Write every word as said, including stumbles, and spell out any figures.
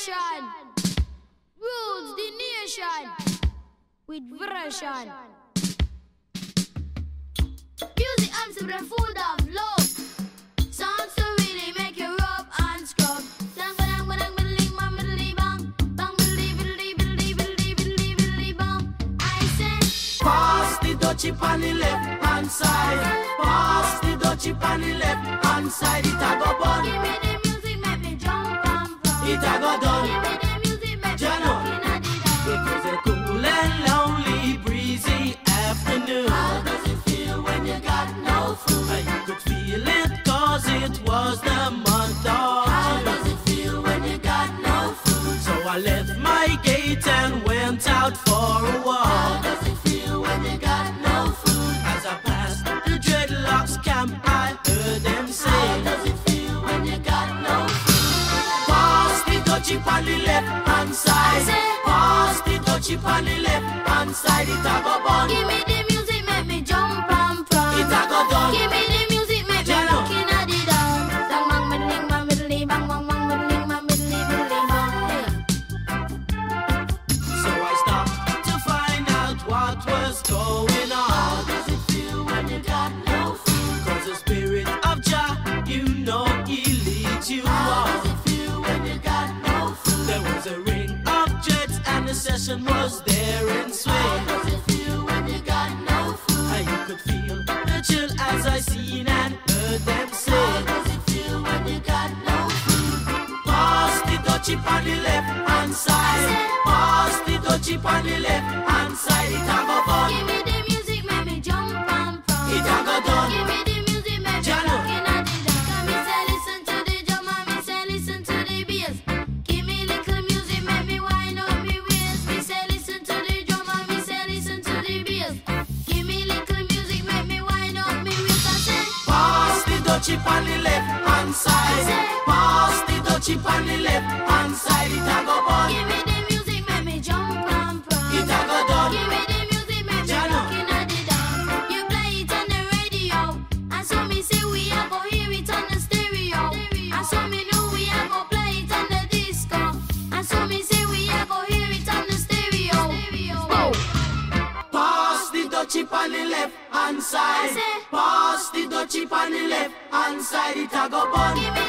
station rules the nation with version. Music and the food of love. Songs to really make you rub and scrub. Dang ba dang ba dang biddly bang biddly bang bang biddly biddly biddly biddly biddly biddly bang. I say pass the dutchie on the left hand side. Pass the dutchie on the left hand side. It a go bun. Give me the music, make me jump and prance. It a go done. Give me the music, make me Jano. looking at the dance. It was a cool and lonely, breezy afternoon. How does it feel when you got no food? I could feel it cause it was the month of How June. does it feel when you got no food? So I left my gate and went out for a How walk. does it feel when you got no food? As I passed the dreadlocks camp, I heard them How say, does it feel when you got no food? pass the dutchie on the left hand side. I say, Pass the dutchie on the left hand side. It a go bun. give me the music, make me jump and prance. It a go done. Give me the music, make me Jano. looking at the dance. Dang bang biddling bang biddly bang bang bang biddling bang biddly biddly bang. So I stopped to find out what was going How on. does it feel when you got no food? Cause the spirit of Jah, you know he leads you How on. does it feel when you got no food? There was a ring of jets and the session was there in How swing. does it feel when you got no food? And you could feel the chill as I seen and heard them How say, does it feel when you got no food? pass the dutchie on the left hand side. Pass the dutchie on the left hand side. It a go bun. Give me the music, make me jump and prance. It a go done. Give me the music, make me Jano. looking at the dance. Come me say listen to the drum and me say listen to the bass. Give me little music, make me wind up me waist. Me say listen to the drum and me say listen to the bass. Give me little music, make me wind up me waist. I say Pass the dutchie on the left hand side. Pass the dutchie on the left hand side. It a go bun. give me the music, make me jump and prance. It a go done. Give me the music, make me Jano. looking at the dance. You play it on the radio, and so me say we a go hear it on the stereo. And so me know we a go play it on the disco. And so me say we a go hear it on the stereo. Oh. Pass the dutchie on the left hand I side. say, Pass the dutchie on the left hand side. It a go bun. give me